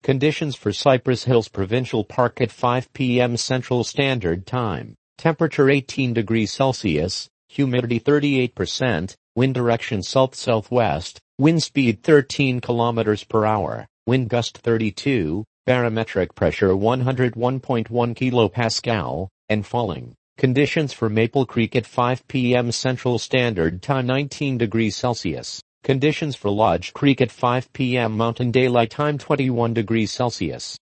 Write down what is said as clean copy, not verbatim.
Conditions for Cypress Hills Provincial Park at 5 p.m. Central Standard Time. Temperature 18 degrees Celsius, humidity 38%, wind direction south-southwest, wind speed 13 kilometers per hour, wind gust 32, barometric pressure 101.1 kilopascal, and falling. Conditions for Maple Creek at 5 p.m. Central Standard Time 19 degrees Celsius. Conditions for Lodge Creek at 5 p.m. Mountain Daylight Time 21 degrees Celsius.